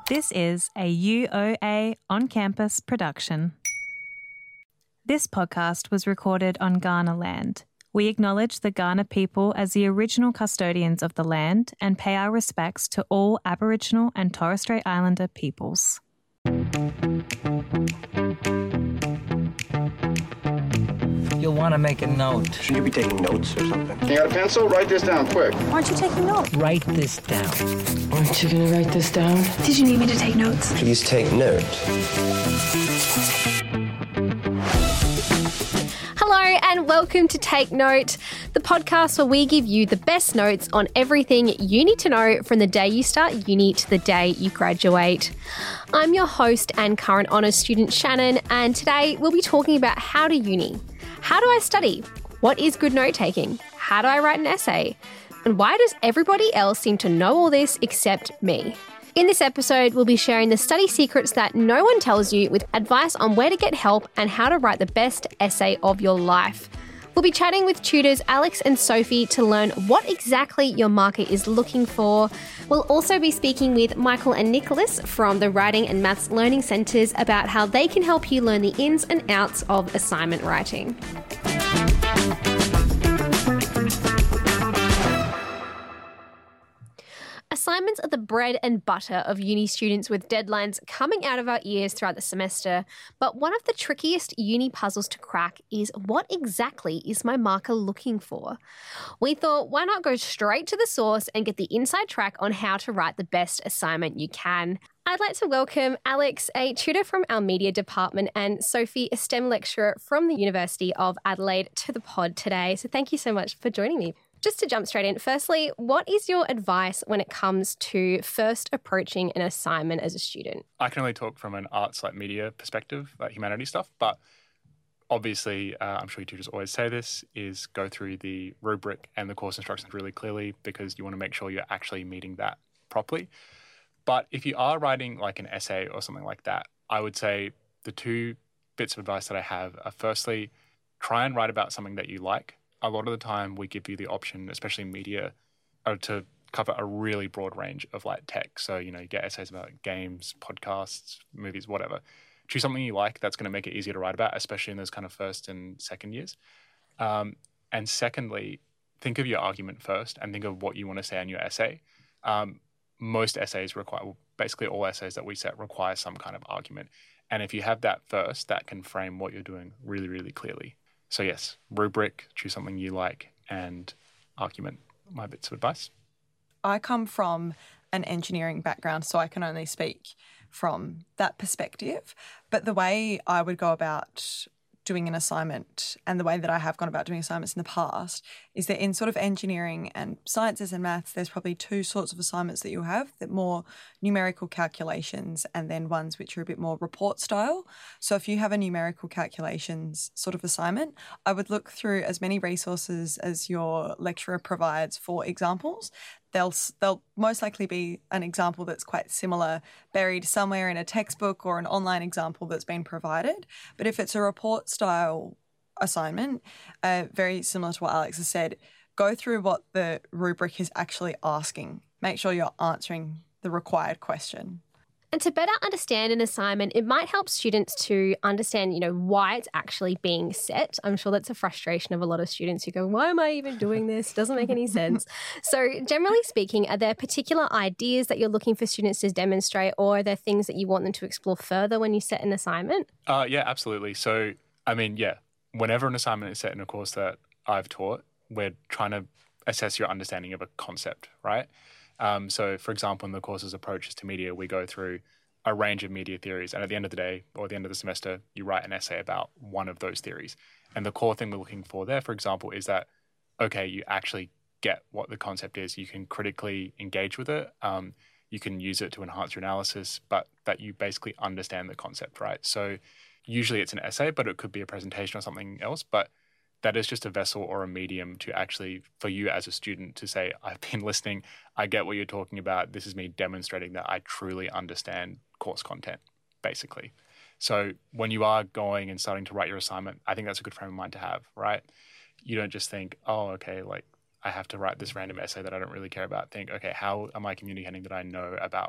This is a UOA on-campus production. This podcast was recorded on Kaurna land. We acknowledge the Kaurna people as the original custodians of the land and pay our respects to all Aboriginal and Torres Strait Islander peoples. You'll want to make a note. Should you be taking notes or something? You got a pencil? Write this down quick. Aren't you taking notes? Write this down. Aren't you going to write this down? Did you need me to take notes? Please take note. Hello and welcome to Take Note, the podcast where we give you the best notes on everything you need to know from the day you start uni to the day you graduate. I'm your host and current honours student Shannon, and today we'll be talking about how to uni. How do I study? What is good note taking? How do I write an essay? And why does everybody else seem to know all this except me? In this episode, we'll be sharing the study secrets that no one tells you with advice on where to get help and how to write the best essay of your life. We'll be chatting with tutors Alex and Sophie to learn what exactly your market is looking for. We'll also be speaking with Michael and Nicholas from the Writing and Maths Learning Centres about how they can help you learn the ins and outs of assignment writing. Assignments are the bread and butter of uni students, with deadlines coming out of our ears throughout the semester. But one of the trickiest uni puzzles to crack is, what exactly is my marker looking for? We thought, why not go straight to the source and get the inside track on how to write the best assignment you can? I'd like to welcome Alex, a tutor from our media department, and Sophie, a STEM lecturer from the University of Adelaide, to the pod today. So thank you so much for joining me. Just to jump straight in, firstly, what is your advice when it comes to first approaching an assignment as a student? I can only talk from an arts, like media perspective, like humanities stuff, but obviously, I'm sure you tutors always say this, is go through the rubric and the course instructions really clearly, because you want to make sure you're actually meeting that properly. But if you are writing like an essay or something like that, I would say the two bits of advice that I have are, firstly, try and write about something that you like. A lot of the time we give you the option, especially in media, to cover a really broad range of like tech. So, you get essays about games, podcasts, movies, whatever. Choose something you like that's going to make it easier to write about, especially in those kind of first and second years. And secondly, think of your argument first and think of what you want to say in your essay. Most essays require, well, basically all essays that we set require some kind of argument. And if you have that first, that can frame what you're doing really, really clearly. So yes, rubric, choose something you like, and argument, my bits of advice. I come from an engineering background, so I can only speak from that perspective. But the way I would go about doing an assignment, and the way that I have gone about doing assignments in the past, is that in sort of engineering and sciences and maths, there's probably two sorts of assignments that you'll have, that more numerical calculations and then ones which are a bit more report style. So if you have a numerical calculations sort of assignment, I would look through as many resources as your lecturer provides for examples. They'll most likely be an example that's quite similar, buried somewhere in a textbook or an online example that's been provided. But if it's a report style assignment, very similar to what Alex has said, go through what the rubric is actually asking. Make sure you're answering the required question. And to better understand an assignment, it might help students to understand, why it's actually being set. I'm sure that's a frustration of a lot of students who go, why am I even doing this? It doesn't make any sense. So generally speaking, are there particular ideas that you're looking for students to demonstrate, or are there things that you want them to explore further when you set an assignment? Yeah, absolutely. So, whenever an assignment is set in a course that I've taught, we're trying to assess your understanding of a concept, right? So, for example, in the course's approaches to media, we go through a range of media theories. And at the end of the day, or at the end of the semester, you write an essay about one of those theories. And the core thing we're looking for there, for example, is that, okay, you actually get what the concept is. You can critically engage with it. You can use it to enhance your analysis, but that you basically understand the concept, right? So usually it's an essay, but it could be a presentation or something else. But that is just a vessel or a medium to actually, for you as a student to say, I've been listening, I get what you're talking about, this is me demonstrating that I truly understand course content, basically. So when you are going and starting to write your assignment, I think that's a good frame of mind to have, right? You don't just think, oh, okay, like I have to write this random essay that I don't really care about. Think, okay, how am I communicating that I know about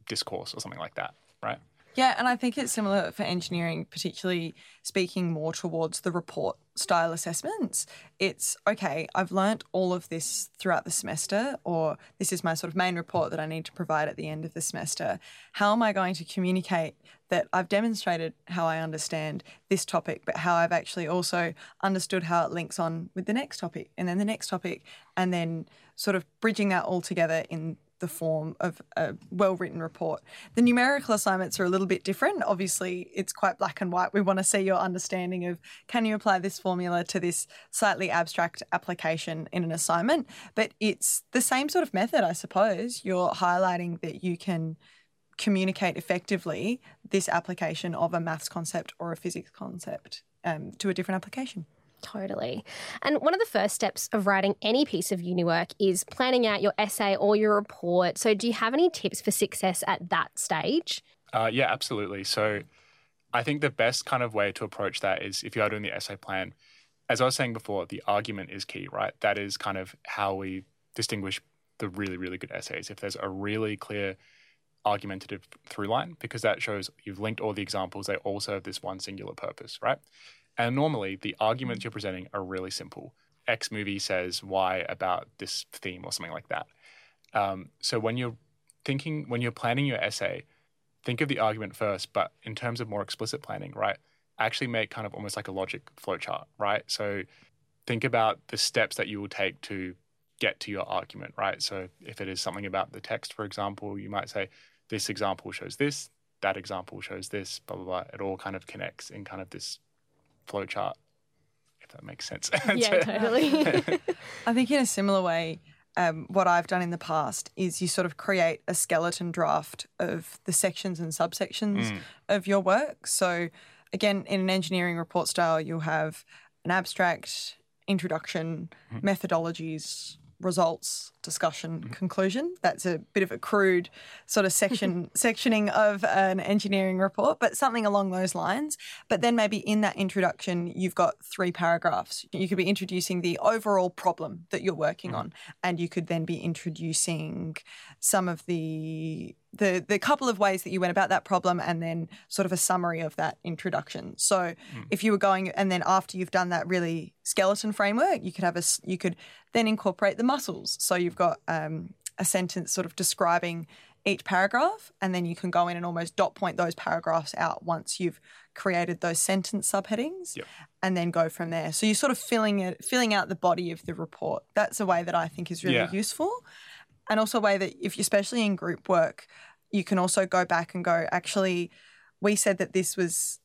discourse or something like that, right? Yeah, and I think it's similar for engineering, particularly speaking more towards the report style assessments. It's, okay, I've learnt all of this throughout the semester, or this is my sort of main report that I need to provide at the end of the semester. How am I going to communicate that I've demonstrated how I understand this topic, but how I've actually also understood how it links on with the next topic and then the next topic, and then sort of bridging that all together in the form of a well-written report. The numerical assignments are a little bit different. Obviously, it's quite black and white. We want to see your understanding of, can you apply this formula to this slightly abstract application in an assignment? But it's the same sort of method, I suppose. You're highlighting that you can communicate effectively this application of a maths concept or a physics concept to a different application. Totally. And one of the first steps of writing any piece of uni work is planning out your essay or your report. So do you have any tips for success at that stage? Yeah, absolutely. So I think the best kind of way to approach that is if you are doing the essay plan, as I was saying before, the argument is key, right? That is kind of how we distinguish the really, really good essays. If there's a really clear argumentative through line, because that shows you've linked all the examples, they all serve this one singular purpose, right? And normally the arguments you're presenting are really simple. X movie says Y about this theme or something like that. So when you're planning your essay, think of the argument first, but in terms of more explicit planning, right? Actually make kind of almost like a logic flowchart, right? So think about the steps that you will take to get to your argument, right? So if it is something about the text, for example, you might say, this example shows this, that example shows this, blah, blah, blah. It all kind of connects in kind of this flowchart, if that makes sense. Yeah, totally. I think in a similar way, what I've done in the past is you sort of create a skeleton draft of the sections and subsections of your work. So again, in an engineering report style, you'll have an abstract, introduction, methodologies, results, discussion, conclusion. That's a bit of a crude sort of sectioning of an engineering report, but something along those lines. But then maybe in that introduction, you've got 3 paragraphs. You could be introducing the overall problem that you're working on, and you could then be introducing some of the couple of ways that you went about that problem, and then sort of a summary of that introduction. So if you were going, and then after you've done that really skeleton framework, you could then incorporate the muscles. So you've got a sentence sort of describing each paragraph, and then you can go in and almost dot point those paragraphs out once you've created those sentence subheadings, and then go from there. So you're sort of filling out the body of the report. That's a way that I think is really useful. And also a way that, if especially in group work, you can also go back and go, actually, we said that this was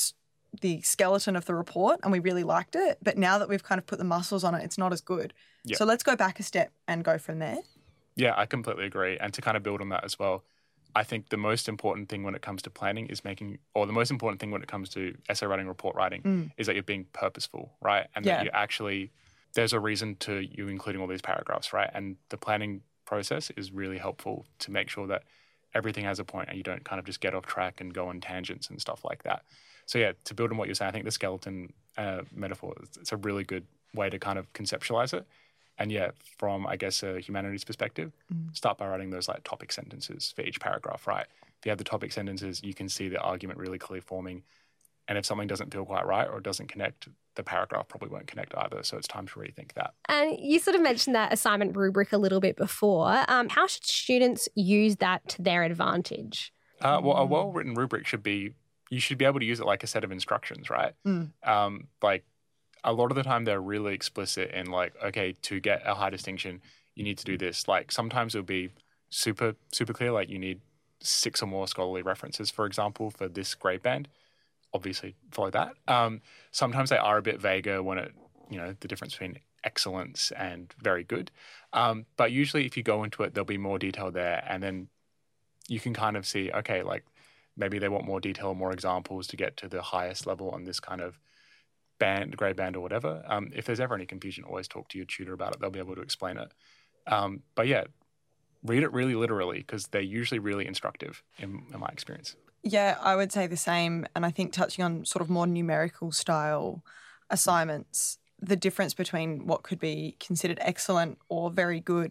the skeleton of the report and we really liked it, but now that we've kind of put the muscles on it, it's not as good. So let's go back a step and go from there. Yeah, I completely agree. And to kind of build on that as well, I think the most important thing when it comes to planning is the most important thing when it comes to essay writing, report writing, is that you're being purposeful, right? And that you actually, there's a reason to you including all these paragraphs, right? And the planning process is really helpful to make sure that everything has a point and you don't kind of just get off track and go on tangents and stuff like that. So yeah, to build on what you're saying, I think the skeleton metaphor, it's a really good way to kind of conceptualize it. And yeah, from, I guess, a humanities perspective, start by writing those like topic sentences for each paragraph, right? If you have the topic sentences, you can see the argument really clearly forming. And if something doesn't feel quite right or it doesn't connect, the paragraph probably won't connect either. So it's time to rethink that. And you sort of mentioned that assignment rubric a little bit before. How should students use that to their advantage? Well, a well-written rubric you should be able to use it like a set of instructions, right? Like a lot of the time they're really explicit in like, okay, to get a high distinction, you need to do this. Like sometimes it'll be super, super clear, like you need 6 or more scholarly references, for example, for this grade band. Obviously follow that. Sometimes they are a bit vaguer when the difference between excellence and very good. But usually if you go into it, there'll be more detail there. And then you can kind of see, okay, like maybe they want more detail, more examples to get to the highest level on this kind of grade band or whatever. If there's ever any confusion, always talk to your tutor about it. They'll be able to explain it. But yeah, read it really literally because they're usually really instructive in my experience. Yeah, I would say the same. And I think touching on sort of more numerical style assignments, the difference between what could be considered excellent or very good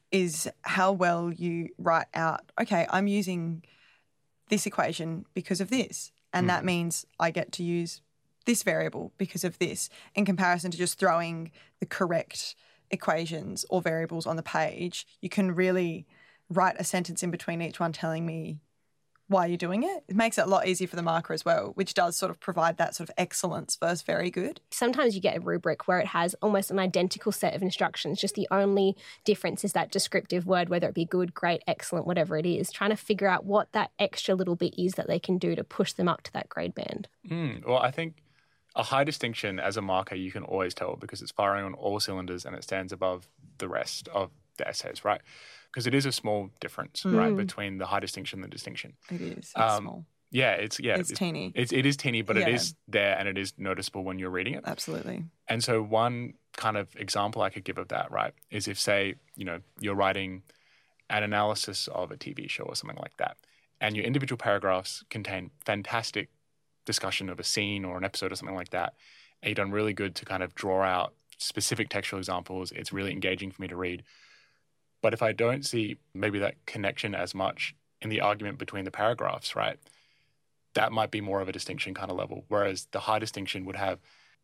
is how well you write out, okay, I'm using this equation because of this, and that means I get to use this variable because of this, in comparison to just throwing the correct equations or variables on the page. You can really write a sentence in between each one telling me why you're doing it. It makes it a lot easier for the marker as well, which does sort of provide that sort of excellence versus very good. Sometimes you get a rubric where it has almost an identical set of instructions, just the only difference is that descriptive word, whether it be good, great, excellent, whatever it is, trying to figure out what that extra little bit is that they can do to push them up to that grade band. Well, I think a high distinction as a marker you can always tell because it's firing on all cylinders and it stands above the rest of the essays, right? Because it is a small difference, right, between the high distinction and the distinction. It is. It's small. Yeah, it's teeny. It is teeny, but it is there and it is noticeable when you're reading it. Absolutely. And so one kind of example I could give of that, right, is if, say, you're writing an analysis of a TV show or something like that, and your individual paragraphs contain fantastic discussion of a scene or an episode or something like that, and you've done really good to kind of draw out specific textual examples. It's really engaging for me to read. But if I don't see maybe that connection as much in the argument between the paragraphs, right, that might be more of a distinction kind of level. Whereas the high distinction would have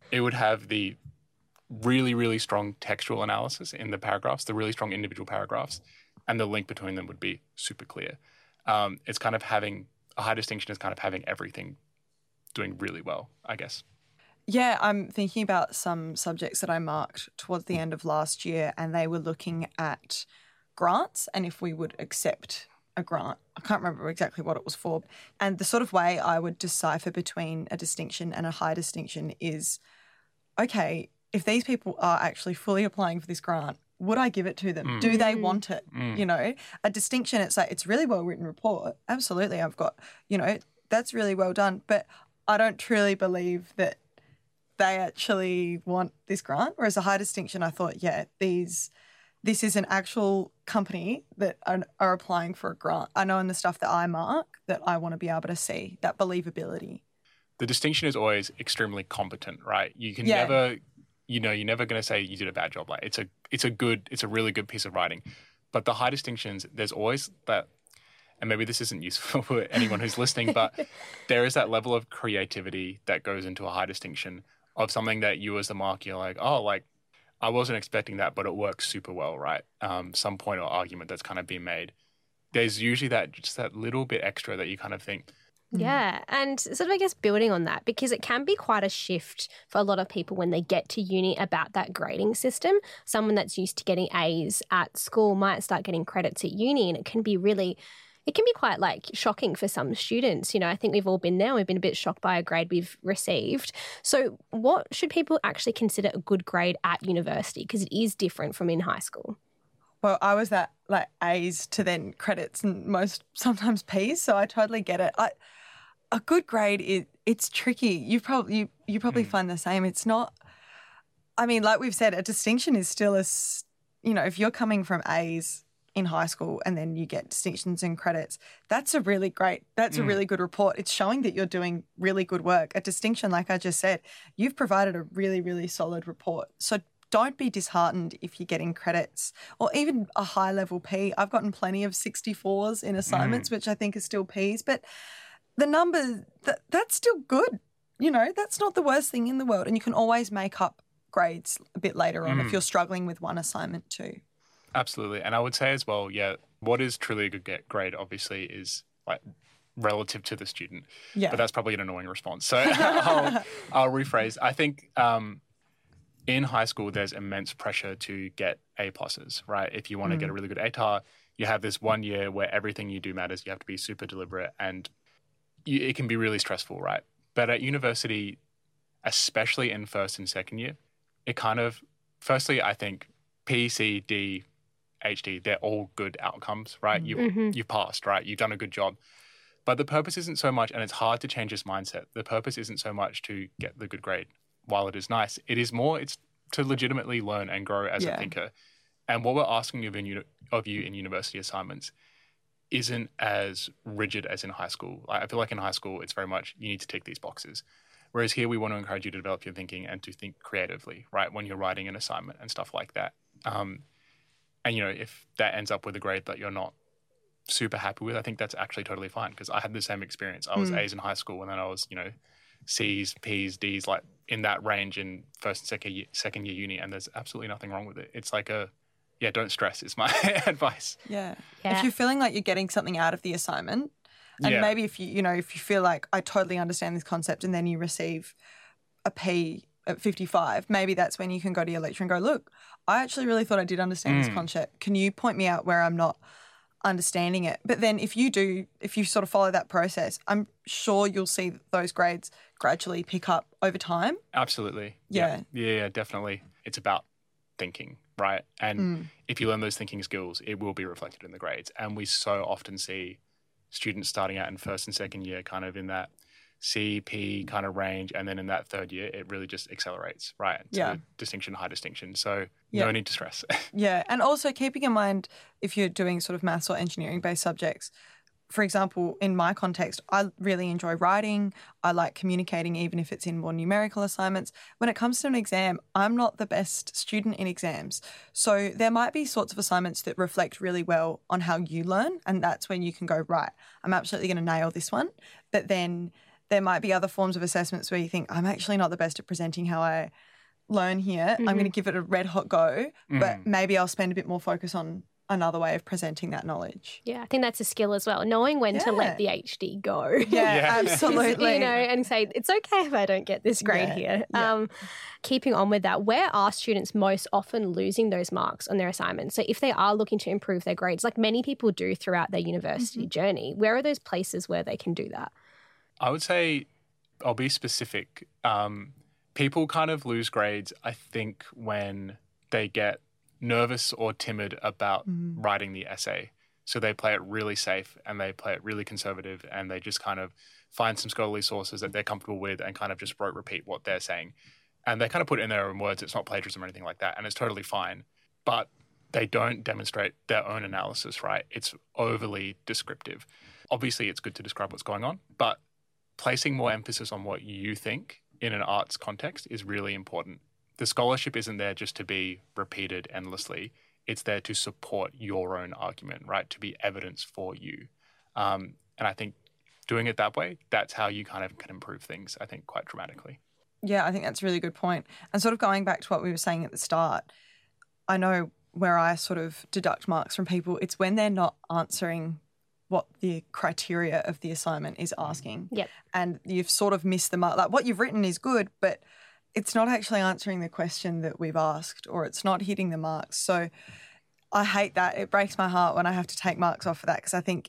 the really, really strong textual analysis in the paragraphs, the really strong individual paragraphs, and the link between them would be super clear. It's kind of having a high distinction is kind of having everything doing really well, I guess. Yeah, I'm thinking about some subjects that I marked towards the end of last year, and they were looking at grants and if we would accept a grant. I can't remember exactly what it was for. And the sort of way I would decipher between a distinction and a high distinction is, okay, if these people are actually fully applying for this grant, would I give it to them? Do they want it? A distinction, it's like, it's really well written report. Absolutely, I've got, that's really well done. But I don't truly believe that they actually want this grant. Whereas a high distinction, I thought, this is an actual company that are applying for a grant. I know in the stuff that I mark that I want to be able to see that believability. The distinction is always extremely competent, right? You can never, you're never going to say you did a bad job. Like it's a really good piece of writing. But the high distinctions, there's always that, and maybe this isn't useful for anyone who's listening, but there is that level of creativity that goes into a high distinction of something that you as the mark, you're like, I wasn't expecting that, but it works super well, right? Some point or argument that's kind of been made. There's usually just that little bit extra that you kind of think. Yeah, and sort of, I guess, building on that, because it can be quite a shift for a lot of people when they get to uni about that grading system. Someone that's used to getting A's at school might start getting credits at uni, and it can be quite like shocking for some students. I think we've all been there. We've been a bit shocked by a grade we've received. So what should people actually consider a good grade at university? Because it is different from in high school. Well, I was at like A's to then credits and sometimes P's, so I totally get it. A good grade, it's tricky. You probably find the same. It's not, I mean, like we've said, a distinction is still if you're coming from A's in high school and then you get distinctions and credits, that's a really good report. It's showing that you're doing really good work. A distinction, like I just said, you've provided a really, really solid report. So don't be disheartened if you're getting credits or even a high level P. I've gotten plenty of 64s in assignments, which I think are still Ps, but the number, that's still good. That's not the worst thing in the world. And you can always make up grades a bit later on if you're struggling with one assignment too. Absolutely. And I would say as well, what is truly a good grade obviously is like relative to the student. Yeah. But that's probably an annoying response. So I'll rephrase. I think in high school, there's immense pressure to get A+, right? If you want to get a really good ATAR, you have this 1 year where everything you do matters. You have to be super deliberate and it can be really stressful, right? But at university, especially in first and second year, it kind of, firstly, I think P, C, D, HD, they're all good outcomes, right? You've passed, right? You've done a good job. But the purpose isn't so much, and it's hard to change this mindset, the purpose isn't so much to get the good grade. While it is nice, it's to legitimately learn and grow as a thinker. And what we're asking of you in university assignments isn't as rigid as in high school. I feel like in high school, it's very much you need to tick these boxes. Whereas here, we want to encourage you to develop your thinking and to think creatively, right? When you're writing an assignment and stuff like that. And, if that ends up with a grade that you're not super happy with, I think that's actually totally fine, because I had the same experience. I was A's in high school, and then I was, C's, P's, D's, like in that range in first and second year uni, and there's absolutely nothing wrong with it. It's like don't stress is my advice. Yeah. If you're feeling like you're getting something out of the assignment, and maybe if you feel like I totally understand this concept, and then you receive a P at 55, maybe that's when you can go to your lecturer and go, look, I actually really thought I did understand this concept. Can you point me out where I'm not understanding it? But then if you sort of follow that process, I'm sure you'll see those grades gradually pick up over time. Absolutely. Yeah, definitely. It's about thinking, right? And if you learn those thinking skills, it will be reflected in the grades. And we so often see students starting out in first and second year kind of in that C, P kind of range, and then in that third year, it really just accelerates, right? To distinction, high distinction. So no need to stress. Yeah, and also keeping in mind if you're doing sort of maths or engineering-based subjects, for example, in my context, I really enjoy writing. I like communicating, even if it's in more numerical assignments. When it comes to an exam, I'm not the best student in exams. So there might be sorts of assignments that reflect really well on how you learn, and that's when you can go, right, I'm absolutely going to nail this one. But then there might be other forms of assessments where you think, I'm actually not the best at presenting how I learn here. I'm going to give it a red hot go, but maybe I'll spend a bit more focus on another way of presenting that knowledge. Yeah, I think that's a skill as well, knowing when to let the HD go. Yeah, absolutely. And say, it's okay if I don't get this grade here. Yeah. Keeping on with that, where are students most often losing those marks on their assignments? So if they are looking to improve their grades, like many people do throughout their university journey, where are those places where they can do that? I would say, I'll be specific. People kind of lose grades, I think, when they get nervous or timid about writing the essay. So they play it really safe and they play it really conservative, and they just kind of find some scholarly sources that they're comfortable with and kind of just rote repeat what they're saying. And they kind of put it in their own words. It's not plagiarism or anything like that, and it's totally fine. But they don't demonstrate their own analysis, right? It's overly descriptive. Obviously, it's good to describe what's going on, but placing more emphasis on what you think in an arts context is really important. The scholarship isn't there just to be repeated endlessly. It's there to support your own argument, right? To be evidence for you. And I think doing it that way, that's how you kind of can improve things, I think, quite dramatically. Yeah, I think that's a really good point. And sort of going back to what we were saying at the start, I know where I sort of deduct marks from people, it's when they're not answering what the criteria of the assignment is asking. Yep. And you've sort of missed the mark. Like, what you've written is good, but it's not actually answering the question that we've asked, or it's not hitting the marks. So I hate that. It breaks my heart when I have to take marks off for that, because I think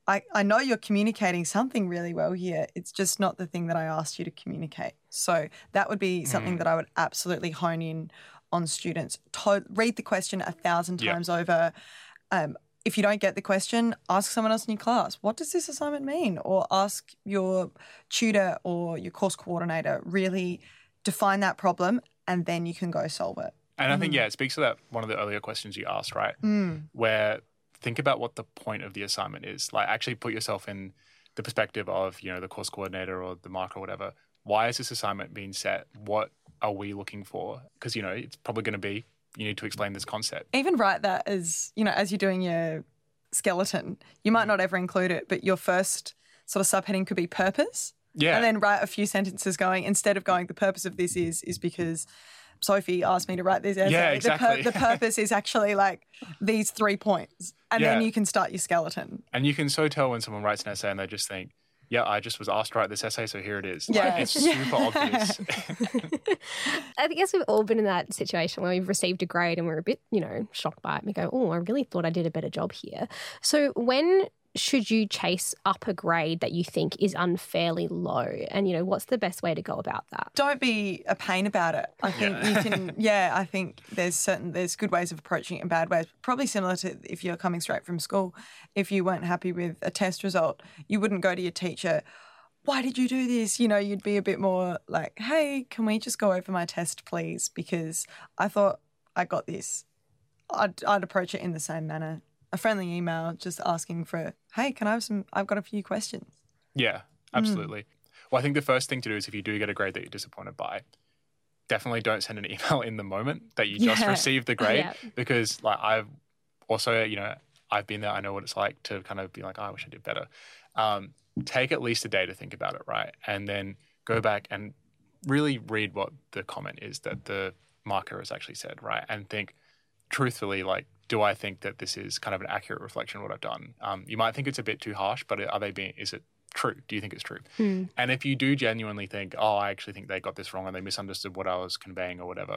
I know you're communicating something really well here. It's just not the thing that I asked you to communicate. So that would be something that I would absolutely hone in on students. Read the question 1,000 times over. If you don't get the question, ask someone else in your class, what does this assignment mean? Or ask your tutor or your course coordinator. Really define that problem, and then you can go solve it. And I think, it speaks to that one of the earlier questions you asked, right? Where think about what the point of the assignment is. Like, actually put yourself in the perspective of, the course coordinator or the marker or whatever. Why is this assignment being set? What are we looking for? Because, it's probably going to be, you need to explain this concept. Even write that as, as you're doing your skeleton. You might not ever include it, but your first sort of subheading could be purpose. Yeah. And then write a few sentences going, instead of going, the purpose of this is because Sophie asked me to write this essay. Yeah, exactly. The purpose is actually like these 3 points. And then you can start your skeleton. And you can so tell when someone writes an essay and they just think, I just was asked to write this essay, so here it is. Yeah. Like, it's super obvious. I guess we've all been in that situation where we've received a grade and we're a bit, shocked by it. We go, I really thought I did a better job here. So when should you chase up a grade that you think is unfairly low? And, what's the best way to go about that? Don't be a pain about it. I think you can, I think there's good ways of approaching it and bad ways. Probably similar to if you're coming straight from school. If you weren't happy with a test result, you wouldn't go to your teacher, why did you do this? You'd be a bit more like, hey, can we just go over my test, please? Because I thought I got this. I'd approach it in the same manner. A friendly email just asking for, hey, I've got a few questions. Yeah, absolutely. Well, I think the first thing to do is, if you do get a grade that you're disappointed by, definitely don't send an email in the moment that you just received the grade, because like I've also, I've been there. I know what it's like to kind of be like, oh, I wish I did better. Take at least a day to think about it, right? And then go back and really read what the comment is that the marker has actually said, right? And think truthfully, like, do I think that this is kind of an accurate reflection of what I've done? You might think it's a bit too harsh, but is it true? Do you think it's true? And if you do genuinely think, oh, I actually think they got this wrong and they misunderstood what I was conveying or whatever,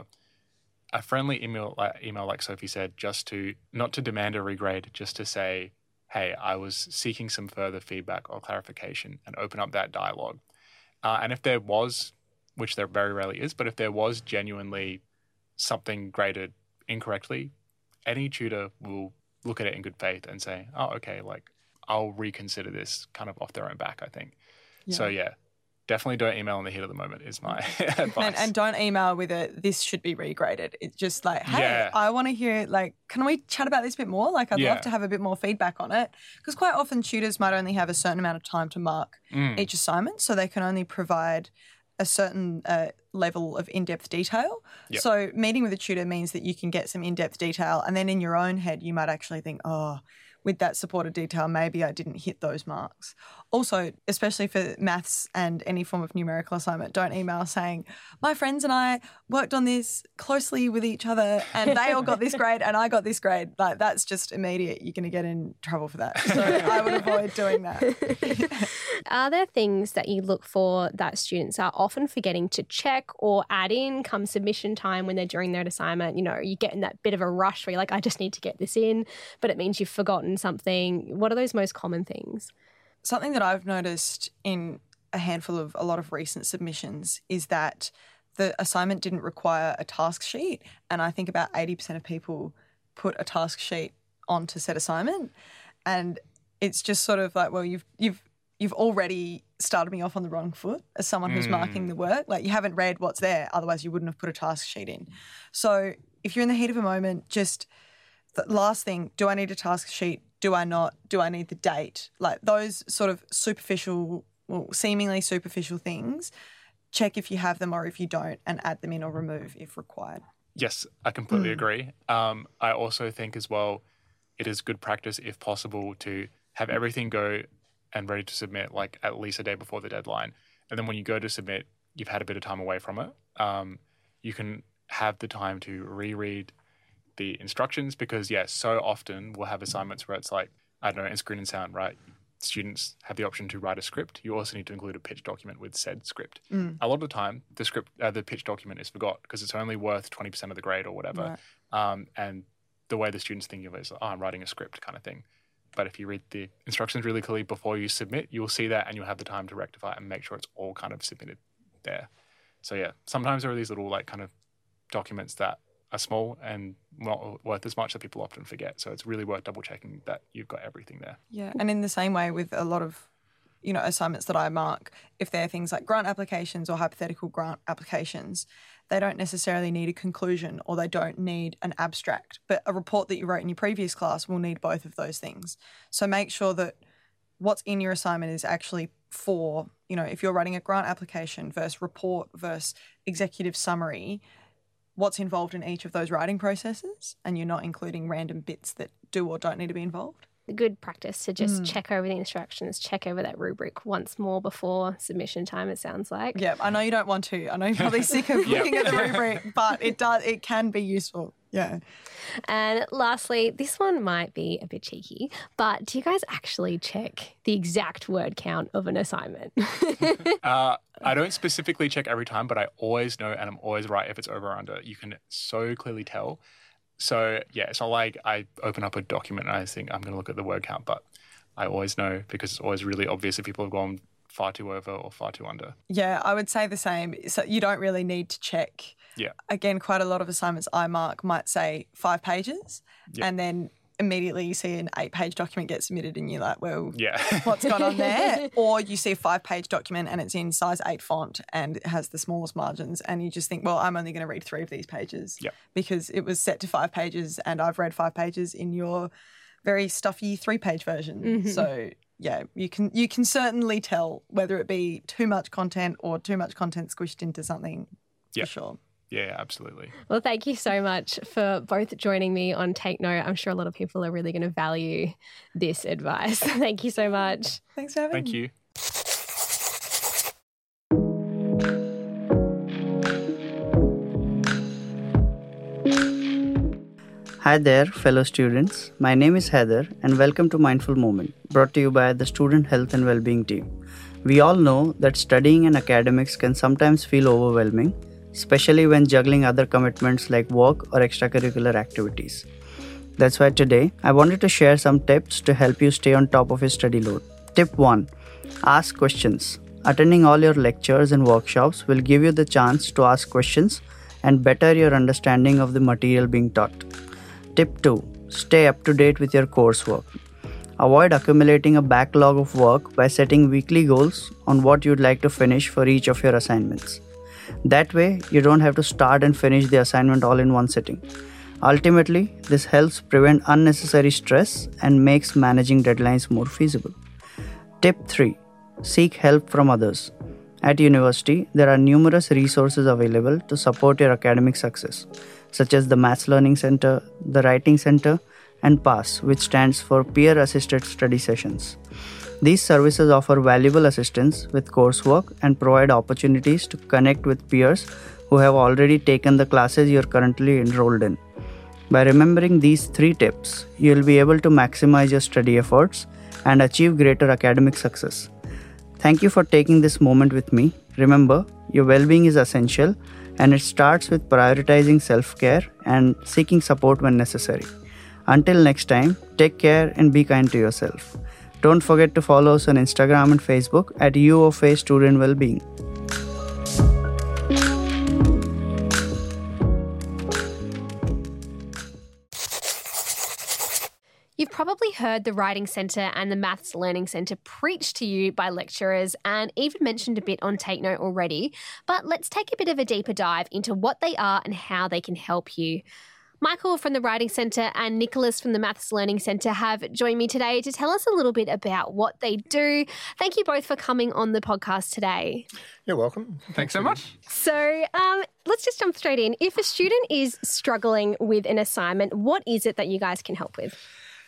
a friendly email like Sophie said, not to demand a regrade, just to say, hey, I was seeking some further feedback or clarification, and open up that dialogue. And if there was, which there very rarely is, but if there was genuinely something graded incorrectly, any tutor will look at it in good faith and say, oh, okay, like, I'll reconsider this kind of off their own back, I think. Yeah. So, yeah, definitely don't email in the heat of the moment is my advice. And don't email with this should be regraded. It's just like, hey, I want to hear, like, can we chat about this a bit more? Like, I'd love to have a bit more feedback on it. Because quite often tutors might only have a certain amount of time to mark each assignment, so they can only provide a certain level of in-depth detail. Yep. So meeting with a tutor means that you can get some in-depth detail, and then in your own head you might actually think, oh, with that supported detail, maybe I didn't hit those marks. Also, especially for maths and any form of numerical assignment, don't email saying, my friends and I worked on this closely with each other and they all got this grade and I got this grade. Like, that's just immediate. You're going to get in trouble for that. So I would avoid doing that. Are there things that you look for that students are often forgetting to check or add in come submission time when they're doing their assignment? You get in that bit of a rush where you're like, I just need to get this in, but it means you've forgotten something. What are those most common things? Something that I've noticed in a lot of recent submissions is that the assignment didn't require a task sheet, and I think about 80% of people put a task sheet onto said assignment, and it's just sort of like, well, you've already started me off on the wrong foot as someone who's marking the work. Like, you haven't read what's there, otherwise you wouldn't have put a task sheet in. So if you're in the heat of a moment, just the last thing, do I need a task sheet? Do I not? Do I need the date? Like, those sort of seemingly superficial things, check if you have them or if you don't, and add them in or remove if required. Yes, I completely agree. I also think as well, it is good practice, if possible, to have everything go and ready to submit like at least a day before the deadline. And then when you go to submit, you've had a bit of time away from it. You can have the time to reread the instructions, because so often we'll have assignments where it's like, I don't know, in Screen and Sound, right? Students have the option to write a script. You also need to include a pitch document with said script. A lot of the time, the pitch document is forgot because it's only worth 20% of the grade or whatever. Right. And the way the students think of it is, oh, I'm writing a script kind of thing. But if you read the instructions really clearly before you submit, you'll see that and you'll have the time to rectify it and make sure it's all kind of submitted there. So sometimes there are these little like kind of documents that are small and not worth as much that people often forget. So it's really worth double checking that you've got everything there. Yeah, and in the same way with a lot of, assignments that I mark, if they're things like grant applications or hypothetical grant applications, they don't necessarily need a conclusion or they don't need an abstract, but a report that you wrote in your previous class will need both of those things. So make sure that what's in your assignment is actually for, if you're writing a grant application versus report versus executive summary, what's involved in each of those writing processes, and you're not including random bits that do or don't need to be involved. Good practice to just check over the instructions, check over that rubric once more before submission time, it sounds like. Yeah, I know you don't want to. I know you're probably sick of looking at the rubric, but it can be useful. Yeah. And lastly, this one might be a bit cheeky, but do you guys actually check the exact word count of an assignment? I don't specifically check every time, but I always know and I'm always right if it's over or under. You can so clearly tell. So, it's not like I open up a document and I think I'm going to look at the word count, but I always know because it's always really obvious if people have gone far too over or far too under. Yeah, I would say the same. So you don't really need to check. Yeah. Again, quite a lot of assignments I mark might say 5 pages and then immediately you see an 8-page document get submitted and you're like, well, what's gone on there? Or you see a 5-page document and it's in size 8 font and it has the smallest margins and you just think, well, I'm only going to read 3 of these pages because it was set to 5 pages and I've read 5 pages in your very stuffy 3-page version. So, you can certainly tell whether it be too much content or too much content squished into something for sure. Yeah, absolutely. Well, thank you so much for both joining me on Take Note. I'm sure a lot of people are really going to value this advice. Thank you so much. Thanks for having me. Thank you. Hi there, fellow students. My name is Heather and welcome to Mindful Moment, brought to you by the Student Health and Wellbeing team. We all know that studying and academics can sometimes feel overwhelming, especially when juggling other commitments like work or extracurricular activities. That's why today, I wanted to share some tips to help you stay on top of your study load. Tip 1. Ask questions. Attending all your lectures and workshops will give you the chance to ask questions and better your understanding of the material being taught. Tip 2. Stay up to date with your coursework. Avoid accumulating a backlog of work by setting weekly goals on what you'd like to finish for each of your assignments. That way, you don't have to start and finish the assignment all in one sitting. Ultimately, this helps prevent unnecessary stress and makes managing deadlines more feasible. Tip 3. Seek help from others. At university, there are numerous resources available to support your academic success, such as the Maths Learning Center, the Writing Center, and PASS, which stands for Peer Assisted Study Sessions. These services offer valuable assistance with coursework and provide opportunities to connect with peers who have already taken the classes you are currently enrolled in. By remembering these 3 tips, you will be able to maximize your study efforts and achieve greater academic success. Thank you for taking this moment with me. Remember, your well-being is essential, and it starts with prioritizing self-care and seeking support when necessary. Until next time, take care and be kind to yourself. Don't forget to follow us on Instagram and Facebook at UofA Student Wellbeing. You've probably heard the Writing Centre and the Maths Learning Centre preached to you by lecturers and even mentioned a bit on Take Note already, but let's take a bit of a deeper dive into what they are and how they can help you. Michael from the Writing Centre and Nicholas from the Maths Learning Centre have joined me today to tell us a little bit about what they do. Thank you both for coming on the podcast today. You're welcome. Thanks so much. So let's just jump straight in. If a student is struggling with an assignment, what is it that you guys can help with?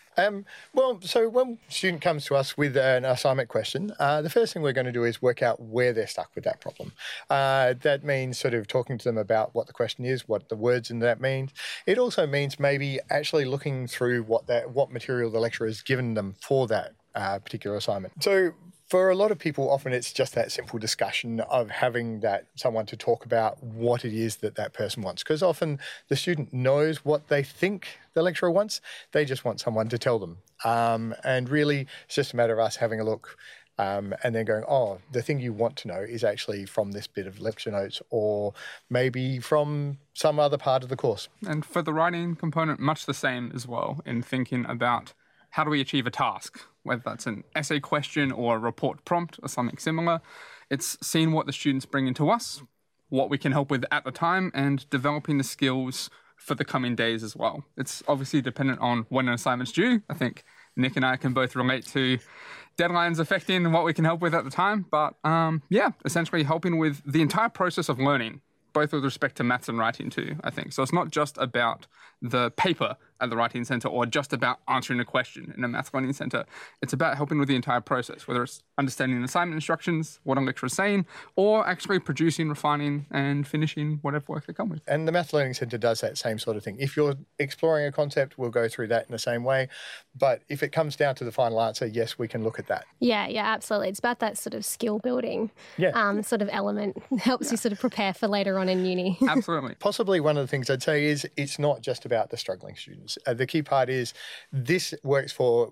So when a student comes to us with an assignment question, the first thing we're going to do is work out where they're stuck with that problem. That means sort of talking to them about what the question is, what the words in that means. It also means maybe actually looking through what material the lecturer has given them for that particular assignment. So for a lot of people, often it's just that simple discussion of having someone to talk about what it is that person wants. Because often the student knows what they think the lecturer wants. They just want someone to tell them. And really, it's just a matter of us having a look and then going, oh, the thing you want to know is actually from this bit of lecture notes or maybe from some other part of the course. And for the writing component, much the same as well in thinking about how do we achieve a task, whether that's an essay question or a report prompt or something similar. It's seeing what the students bring into us, what we can help with at the time, and developing the skills for the coming days as well. It's obviously dependent on when an assignment's due. I think Nick and I can both relate to deadlines affecting what we can help with at the time. But essentially helping with the entire process of learning, both with respect to maths and writing too, I think. So it's not just about the paper at the Writing Centre or just about answering a question in a Maths Learning Centre. It's about helping with the entire process, whether it's understanding assignment instructions, what a lecturer is saying, or actually producing, refining and finishing whatever work they come with. And the Maths Learning Centre does that same sort of thing. If you're exploring a concept, we'll go through that in the same way. But if it comes down to the final answer, yes, we can look at that. Yeah, absolutely. It's about that sort of skill building sort of element. Helps you sort of prepare for later on in uni. Absolutely. Possibly one of the things I'd say is it's not just about the struggling students. The key part is this works for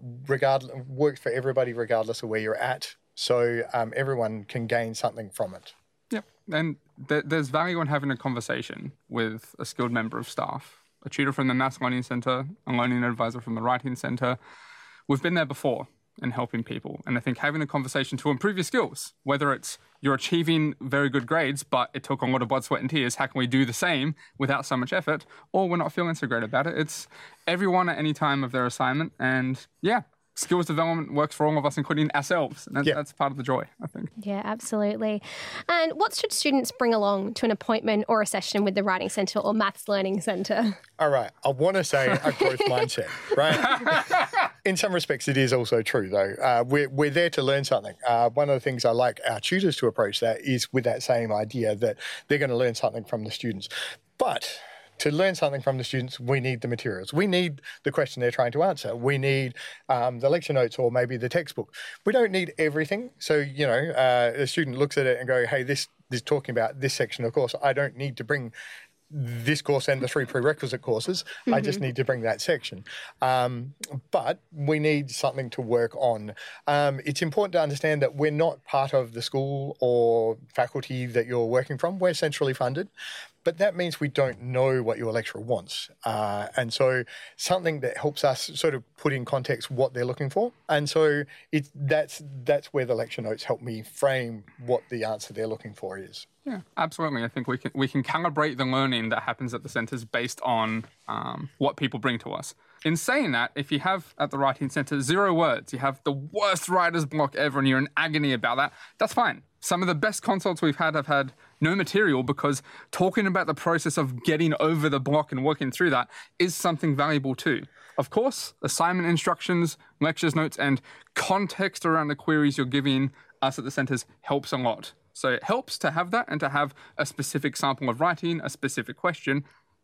everybody regardless of where you're at. So everyone can gain something from it. Yep. And there's value in having a conversation with a skilled member of staff, a tutor from the Maths Learning Centre, a learning advisor from the Writing Centre. We've been there before in helping people. And I think having a conversation to improve your skills, whether it's you're achieving very good grades, but it took a lot of blood, sweat and tears, how can we do the same without so much effort? Or we're not feeling so great about it. It's everyone at any time of their assignment. And skills development works for all of us, including ourselves. And that's part of the joy, I think. Yeah, absolutely. And what should students bring along to an appointment or a session with the Writing Centre or Maths Learning Centre? All right. I want to say a growth mindset, right? In some respects, it is also true, though. We're there to learn something. One of the things I like our tutors to approach that is with that same idea that they're going to learn something from the students. But to learn something from the students, we need the materials. We need the question they're trying to answer. We need the lecture notes or maybe the textbook. We don't need everything. So, a student looks at it and go, hey, this is talking about this section of course. I don't need to bring this course and the 3 prerequisite courses. I just need to bring that section. But we need something to work on. It's important to understand that we're not part of the school or faculty that you're working from. We're centrally funded. But that means we don't know what your lecturer wants. And so something that helps us sort of put in context what they're looking for. And so that's where the lecture notes help me frame what the answer they're looking for is. Yeah, absolutely. I think we can calibrate the learning that happens at the centres based on what people bring to us. In saying that, if you have at the Writing Centre 0 words, you have the worst writer's block ever and you're in agony about that, that's fine. Some of the best consults we've had have had no material because talking about the process of getting over the block and working through that is something valuable too. Of course, assignment instructions, lectures notes, and context around the queries you're giving us at the centres helps a lot. So it helps to have that and to have a specific sample of writing, a specific question.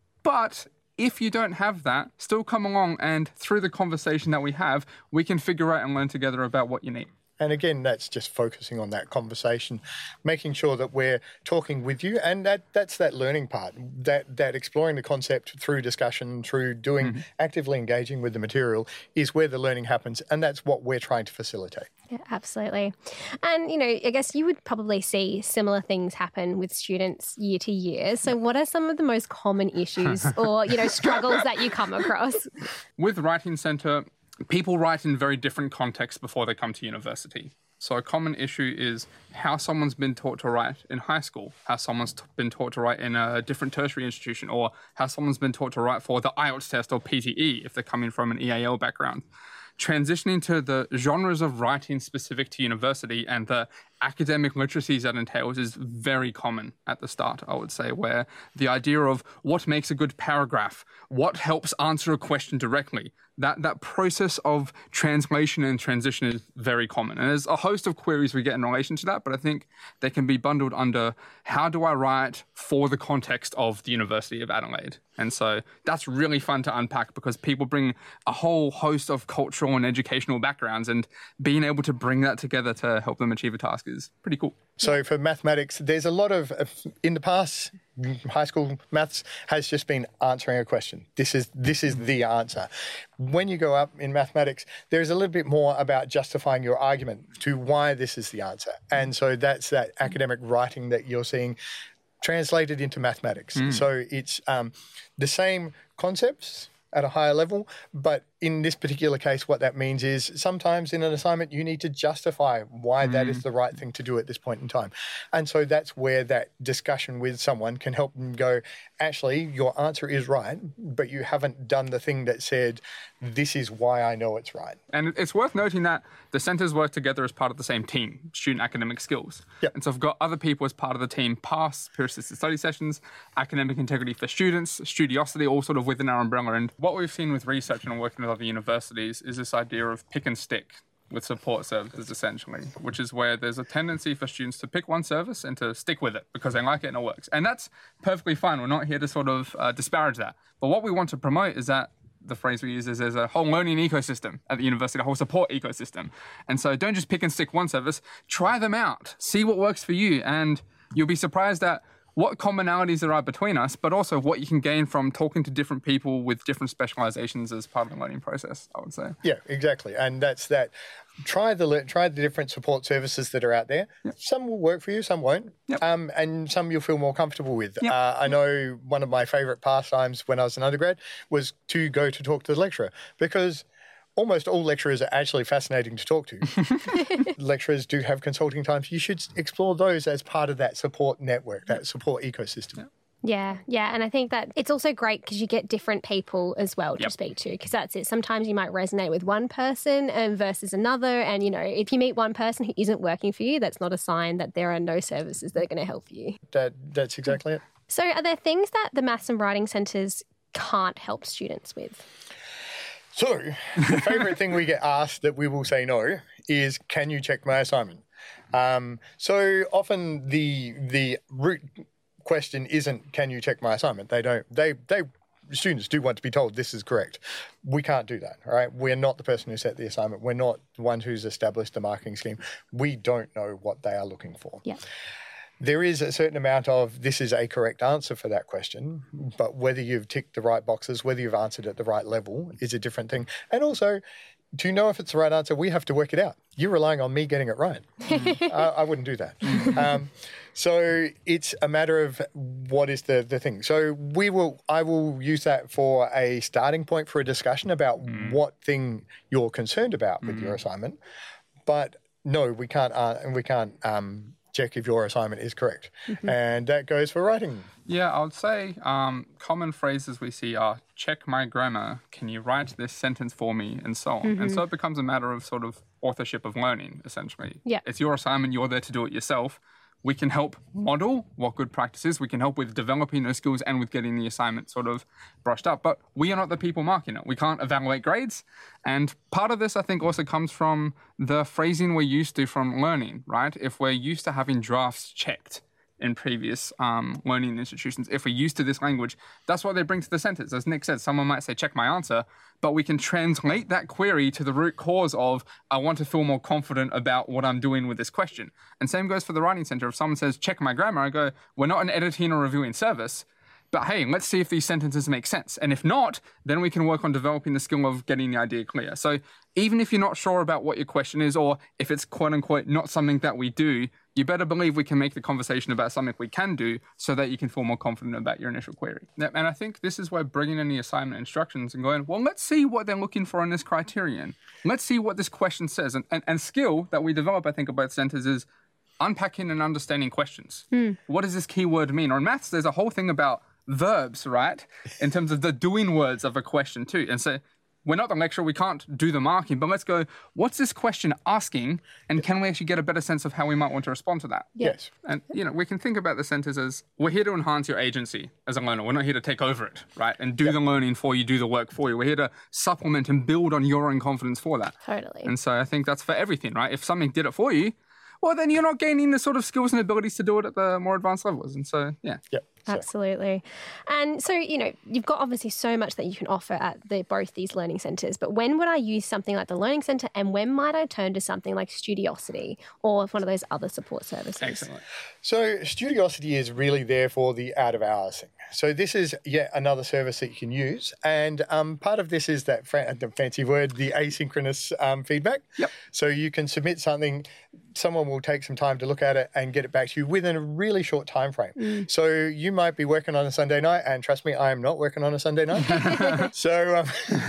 But if you don't have that, still come along and through the conversation that we have, we can figure out and learn together about what you need. And again, that's just focusing on that conversation, making sure that we're talking with you. And that's that learning part, that exploring the concept through discussion, through doing actively engaging with the material is where the learning happens. And that's what we're trying to facilitate. Yeah, absolutely. And, I guess you would probably see similar things happen with students year to year. So what are some of the most common issues or, struggles that you come across? With Writing Centre, people write in very different contexts before they come to university. So a common issue is how someone's been taught to write in high school, how someone's been taught to write in a different tertiary institution, or how someone's been taught to write for the IELTS test or PTE if they're coming from an EAL background. Transitioning to the genres of writing specific to university and the academic literacies that entails is very common at the start, I would say, where the idea of what makes a good paragraph, what helps answer a question directly, that process of translation and transition is very common. And there's a host of queries we get in relation to that, but I think they can be bundled under how do I write for the context of the University of Adelaide? And so that's really fun to unpack because people bring a whole host of cultural and educational backgrounds, and being able to bring that together to help them achieve a task is pretty cool. So for mathematics, there's a lot of, in the past, high school maths has just been answering a question. This is the answer. When you go up in mathematics, there's a little bit more about justifying your argument to why this is the answer. And so that's that academic writing that you're seeing translated into mathematics. So it's the same concepts at a higher level, but in this particular case, what that means is sometimes in an assignment, you need to justify why that is the right thing to do at this point in time. And so that's where that discussion with someone can help them go, actually, your answer is right, but you haven't done the thing that said, this is why I know it's right. And it's worth noting that the centres work together as part of the same team, student academic skills. Yep. And so I've got other people as part of the team, past peer-assisted study sessions, academic integrity for students, studiosity, all sort of within our umbrella. And what we've seen with research and working with other universities is this idea of pick and stick with support services, essentially, which is where there's a tendency for students to pick one service and to stick with it because they like it and it works. And that's perfectly fine. We're not here to sort of disparage that. But what we want to promote is that the phrase we use is there's a whole learning ecosystem at the university, a whole support ecosystem. And so don't just pick and stick one service, try them out, see what works for you. And you'll be surprised at what commonalities there are between us, but also what you can gain from talking to different people with different specializations as part of the learning process, I would say. Yeah, exactly. And that's that. Try the different support services that are out there. Yep. Some will work for you, some won't. Yep. And some you'll feel more comfortable with. Yep. I know one of my favourite pastimes when I was an undergrad was to go to talk to the lecturer because almost all lecturers are actually fascinating to talk to. Lecturers do have consulting times. You should explore those as part of that support network, that support ecosystem. Yeah, and I think that it's also great because you get different people as well to speak to, because that's it. Sometimes you might resonate with one person versus another, and, if you meet one person who isn't working for you, that's not a sign that there are no services that are going to help you. That's exactly it. So are there things that the Maths and Writing Centres can't help students with? So the favourite thing we get asked that we will say no is, can you check my assignment? So often the root question isn't, can you check my assignment? Students do want to be told this is correct. We can't do that, all right? We're not the person who set the assignment. We're not the one who's established the marking scheme. We don't know what they are looking for. Yeah. There is a certain amount of this is a correct answer for that question, but whether you've ticked the right boxes, whether you've answered at the right level is a different thing. And also, to know if it's the right answer, we have to work it out. You're relying on me getting it right. I wouldn't do that. So it's a matter of what is the thing. So I will use that for a starting point for a discussion about what thing you're concerned about with your assignment. But no, we can't check if your assignment is correct. And that goes for writing. Yeah, I would say common phrases we see are, check my grammar, can you write this sentence for me, and so on. And so it becomes a matter of sort of authorship of learning, essentially. Yeah. It's your assignment, you're there to do it yourself. We can help model what good practice is. We can help with developing those skills and with getting the assignment sort of brushed up. But we are not the people marking it. We can't evaluate grades. And part of this, I think, also comes from the phrasing we're used to from learning, right? If we're used to having drafts checked in previous learning institutions, if we're used to this language, that's what they bring to the sentence. As Nick said, someone might say, check my answer, but we can translate that query to the root cause of, I want to feel more confident about what I'm doing with this question. And same goes for the Writing Centre. If someone says, check my grammar, I go, we're not an editing or reviewing service, but hey, let's see if these sentences make sense. And if not, then we can work on developing the skill of getting the idea clear. So even if you're not sure about what your question is, or if it's quote unquote not something that we do, you better believe we can make the conversation about something we can do so that you can feel more confident about your initial query. And I think this is where bringing in the assignment instructions and going, well, let's see what they're looking for in this criterion. Let's see what this question says. And skill that we develop, I think, at both centres is unpacking and understanding questions. What does this keyword mean? Or in maths, there's a whole thing about verbs, right? In terms of the doing words of a question too. And so we're not the lecturer, we can't do the marking, but let's go, what's this question asking? And can we actually get a better sense of how we might want to respond to that? Yes. And, we can think about the centres as, we're here to enhance your agency as a learner. We're not here to take over it, right? And do the learning for you, do the work for you. We're here to supplement and build on your own confidence for that. Totally. And so I think that's for everything, right? If something did it for you, well, then you're not gaining the sort of skills and abilities to do it at the more advanced levels. And so, yeah. Yep. Absolutely. And so, you've got obviously so much that you can offer at both these learning centres, but when would I use something like the Learning Centre, and when might I turn to something like Studiosity or one of those other support services? Excellent. So Studiosity is really there for the out of hours thing. So this is yet another service that you can use. And part of this is that the fancy word, the asynchronous feedback. Yep. So you can submit something, someone will take some time to look at it and get it back to you within a really short time frame. So you might be working on a Sunday night, and trust me, I am not working on a Sunday night. So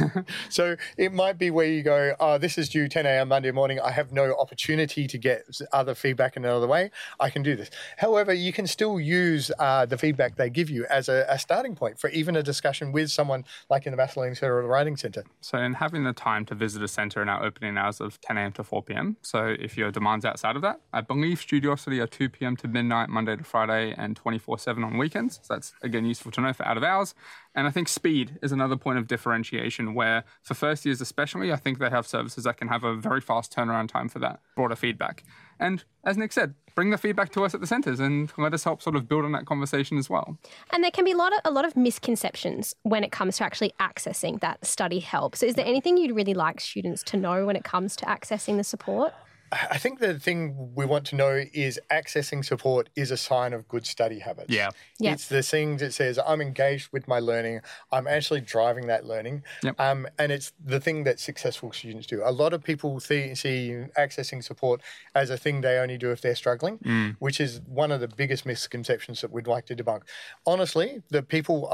it might be where you go, oh, this is due 10 a.m. Monday morning. I have no opportunity to get other feedback in another way. I can do this. However, you can still use the feedback they give you as a starting point for even a discussion with someone like in the Maths Learning Centre or the Writing Centre. So in having the time to visit a centre in our opening hours of 10 a.m. to 4 p.m, so if your demand's outside of that, I believe Studiosity are 2 p.m. to midnight, Monday to Friday, and 24/7 on weekends. So that's, again, useful to know for out of hours. And I think speed is another point of differentiation where, for first years especially, I think they have services that can have a very fast turnaround time for that broader feedback. And as Nick said, bring the feedback to us at the centres and let us help sort of build on that conversation as well. And there can be a lot of misconceptions when it comes to actually accessing that study help. So is there anything you'd really like students to know when it comes to accessing the support? I think the thing we want to know is accessing support is a sign of good study habits. Yeah. It's the thing that says I'm engaged with my learning. I'm actually driving that learning. Yep. And it's the thing that successful students do. A lot of people see accessing support as a thing they only do if they're struggling, which is one of the biggest misconceptions that we'd like to debunk. Honestly,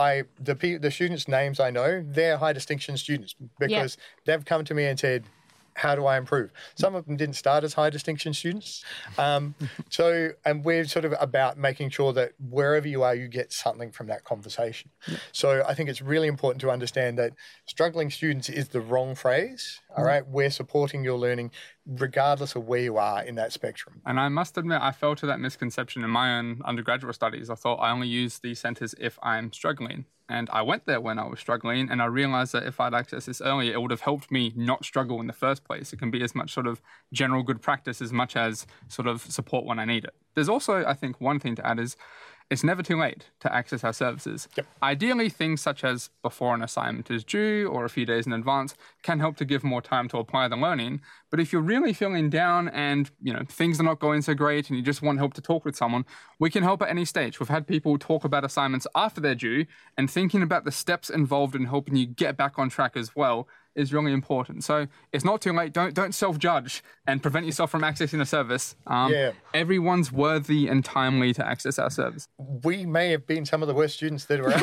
the students' names I know, they're high distinction students because they've come to me and said, how do I improve? Some of them didn't start as high distinction students. And we're sort of about making sure that wherever you are, you get something from that conversation. So I think it's really important to understand that struggling students is the wrong phrase. All right. We're supporting your learning regardless of where you are in that spectrum. And I must admit, I fell to that misconception in my own undergraduate studies. I thought I only use these centres if I'm struggling. And I went there when I was struggling, and I realised that if I'd accessed this earlier, it would have helped me not struggle in the first place. It can be as much sort of general good practice as much as sort of support when I need it. There's also, I think, one thing to add is it's never too late to access our services. Ideally, things such as before an assignment is due or a few days in advance can help to give more time to apply the learning. But if you're really feeling down and, things are not going so great and you just want help to talk with someone, we can help at any stage. We've had people talk about assignments after they're due, and thinking about the steps involved in helping you get back on track as well is really important. So it's not too late. Don't self-judge and prevent yourself from accessing a service. Everyone's worthy and timely to access our service. We may have been some of the worst students that were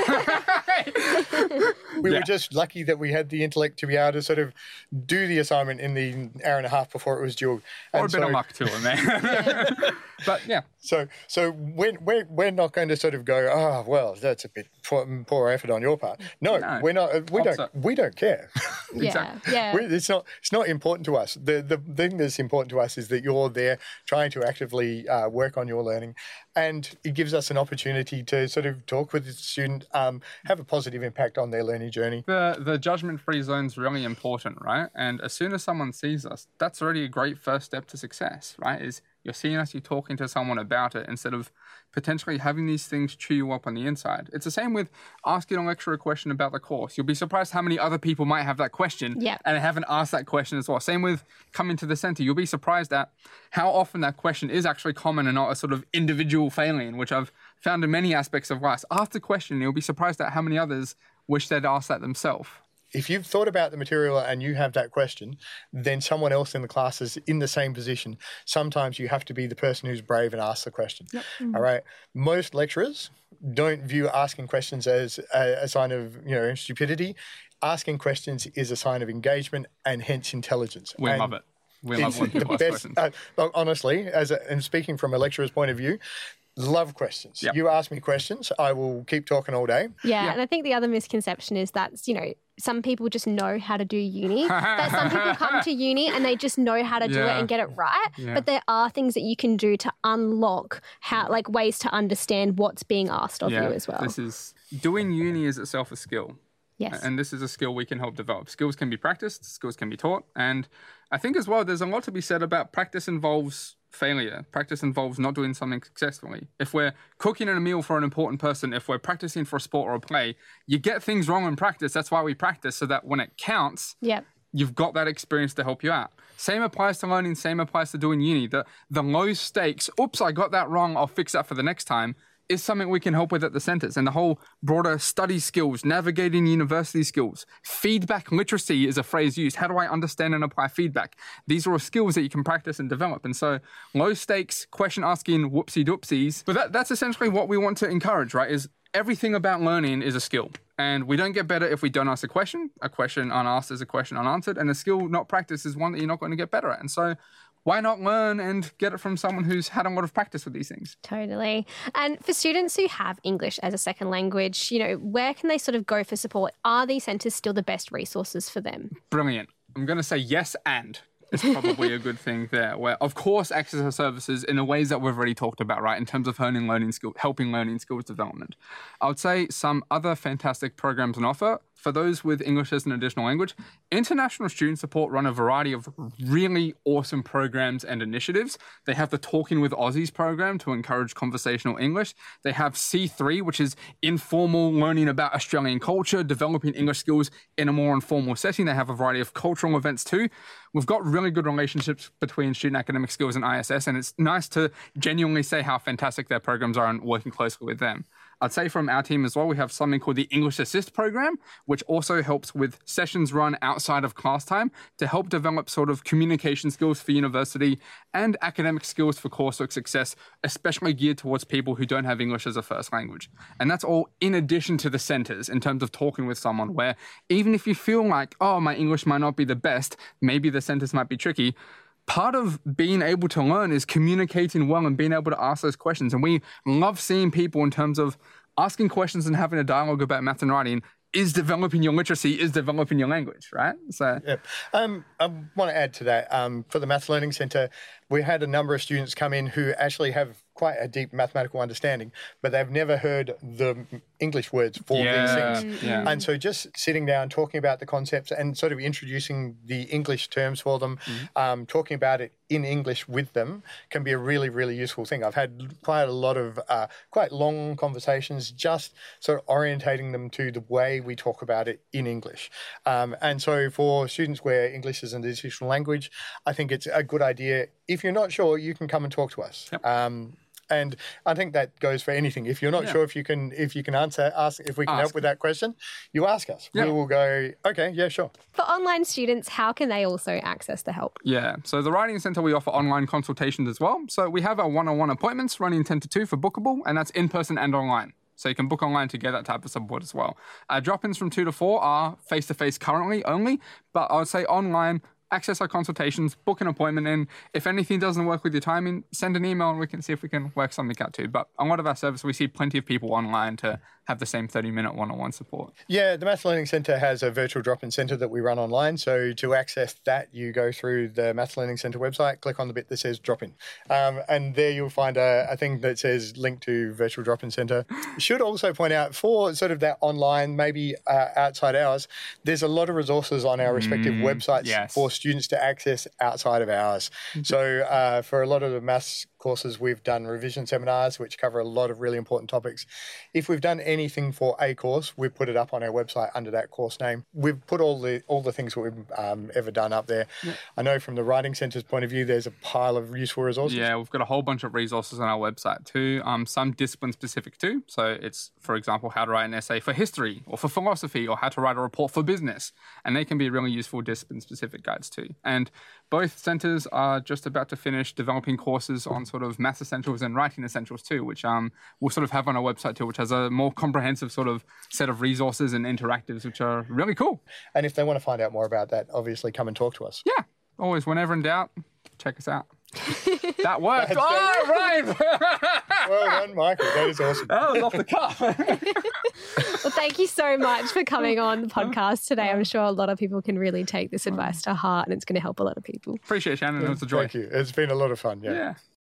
out. We were just lucky that we had the intellect to be able to sort of do the assignment in the hour and a half before it was due. Or a bit of luck too in there. But yeah. So we're not going to sort of go, oh, well, that's a bit poor effort on your part. No. We're not. We don't care. Exactly. Yeah. It's not important to us. The thing that's important to us is that you're there trying to actively work on your learning, and it gives us an opportunity to sort of talk with the student, have a positive impact on their learning journey. The judgment-free zone is really important, right? And as soon as someone sees us, that's already a great first step to success, right? Is you're seeing us, you're talking to someone about it instead of potentially having these things chew you up on the inside. It's the same with asking a lecturer a question about the course. You'll be surprised how many other people might have that question and haven't asked that question as well. Same with coming to the centre. You'll be surprised at how often that question is actually common and not a sort of individual failing, which I've found in many aspects of life. Ask the question, you'll be surprised at how many others wish they'd asked that themselves. If you've thought about the material and you have that question, then someone else in the class is in the same position. Sometimes you have to be the person who's brave and ask the question. All right. Most lecturers don't view asking questions as a sign of stupidity. Asking questions is a sign of engagement and hence intelligence. We love it. We love when people ask questions. Honestly, and speaking from a lecturer's point of view, love questions. You ask me questions, I will keep talking all day. Yeah, and I think the other misconception is that, some people just know how to do uni. That some people come to uni and they just know how to do it and get it right. But there are things that you can do to unlock ways to understand what's being asked of you as well. Doing uni is itself a skill. Yes. And this is a skill we can help develop. Skills can be practiced, skills can be taught. And I think as well, there's a lot to be said about practice involves failure. Practice involves not doing something successfully. If we're cooking a meal for an important person, if we're practicing for a sport or a play, you get things wrong in practice. That's why we practice, so that when it counts, you've got that experience to help you out. Same applies to learning, same applies to doing uni. The low stakes, oops, I got that wrong, I'll fix that for the next time, is something we can help with at the centres. And the whole broader study skills, navigating university skills, feedback literacy is a phrase used. How do I understand and apply feedback? These are all skills that you can practice and develop. And so low stakes, question asking, whoopsie doopsies. But that's essentially what we want to encourage, right? Is everything about learning is a skill. And we don't get better if we don't ask a question. A question unasked is a question unanswered. And a skill not practiced is one that you're not going to get better at. And so why not learn and get it from someone who's had a lot of practice with these things? Totally. And for students who have English as a second language, where can they sort of go for support? Are these centres still the best resources for them? Brilliant. I'm going to say yes and. It's probably a good thing there, where, of course, access our services in the ways that we've already talked about, right, in terms of helping learning skills development. I would say some other fantastic programs on offer. For those with English as an additional language, International Student Support run a variety of really awesome programs and initiatives. They have the Talking with Aussies program to encourage conversational English. They have C3, which is informal learning about Australian culture, developing English skills in a more informal setting. They have a variety of cultural events too. We've got really good relationships between Student Academic Skills and ISS, and it's nice to genuinely say how fantastic their programs are and working closely with them. I'd say from our team as well, we have something called the English Assist program, which also helps with sessions run outside of class time to help develop sort of communication skills for university and academic skills for coursework success, especially geared towards people who don't have English as a first language. And that's all in addition to the centers in terms of talking with someone, where even if you feel like, oh, my English might not be the best, maybe the centers might be tricky, part of being able to learn is communicating well and being able to ask those questions. And we love seeing people in terms of asking questions and having a dialogue about math and writing is developing your literacy, is developing your language, right? So, yep. I want to add to that. For the Maths Learning Centre, we had a number of students come in who actually have quite a deep mathematical understanding, but they've never heard the English words for these things. Yeah. And so just sitting down, talking about the concepts and sort of introducing the English terms for them, talking about it in English with them can be a really, really useful thing. I've had quite a lot of quite long conversations just sort of orientating them to the way we talk about it in English. And so for students where English is an additional language, I think it's a good idea. If you're not sure, you can come and talk to us. Yep. And I think that goes for anything. If you're not sure if we can ask if we can help with that question, you ask us. Yep. We will go, okay, yeah, sure. For online students, how can they also access the help? Yeah, so the Writing Centre, we offer online consultations as well. So we have our one-on-one appointments running 10 to 2 for Bookable, and that's in person and online. So you can book online to get that type of support as well. Drop-ins from 2 to 4 are face-to-face currently only, but I would say online, access our consultations, book an appointment in. If anything doesn't work with your timing, send an email and we can see if we can work something out too. But a lot of our service, we see plenty of people online to have the same 30-minute one-on-one support. Yeah, the Maths Learning Centre has a virtual drop-in centre that we run online. So to access that, you go through the Maths Learning Centre website, click on the bit that says drop-in. And there you'll find a thing that says link to virtual drop-in centre. Should also point out for sort of that online, maybe outside hours, there's a lot of resources on our respective websites for students to access outside of hours. So for a lot of the maths courses, we've done revision seminars, which cover a lot of really important topics. If we've done anything for a course, we've put it up on our website under that course name. We've put all the things that we've ever done up there. Yep. I know from the Writing Centre's point of view, there's a pile of useful resources. Yeah, we've got a whole bunch of resources on our website too. Some discipline specific too. So it's, for example, how to write an essay for history or for philosophy or how to write a report for business. And they can be really useful discipline specific guides too. And both centres are just about to finish developing courses on sort of maths essentials and writing essentials too, which we'll sort of have on our website too, which has a more comprehensive sort of set of resources and interactives, which are really cool. And if they want to find out more about that, obviously come and talk to us. Yeah, always. Whenever in doubt, check us out. That worked. Oh, right. Well done, Michael. That is awesome. That was off the cuff. Well, thank you so much for coming on the podcast today. I'm sure a lot of people can really take this advice to heart and it's going to help a lot of people. Appreciate it, Shannon. It was a joy. Thank you. It's been a lot of fun. Yeah.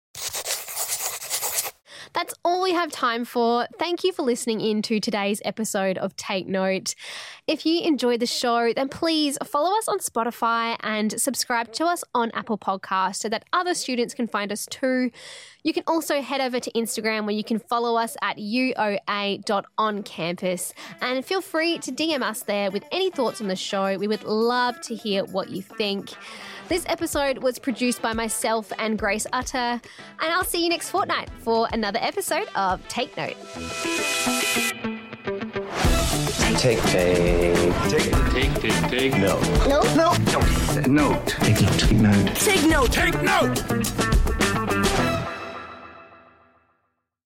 That's all we have time for. Thank you for listening in to today's episode of Take Note. If you enjoyed the show, then please follow us on Spotify and subscribe to us on Apple Podcasts so that other students can find us too. You can also head over to Instagram where you can follow us at uoa.oncampus and feel free to DM us there with any thoughts on the show. We would love to hear what you think. This episode was produced by myself and Grace Utter, and I'll see you next fortnight for another episode of Take Note. Take note. Note. Take note. Take note. Take note. Take note.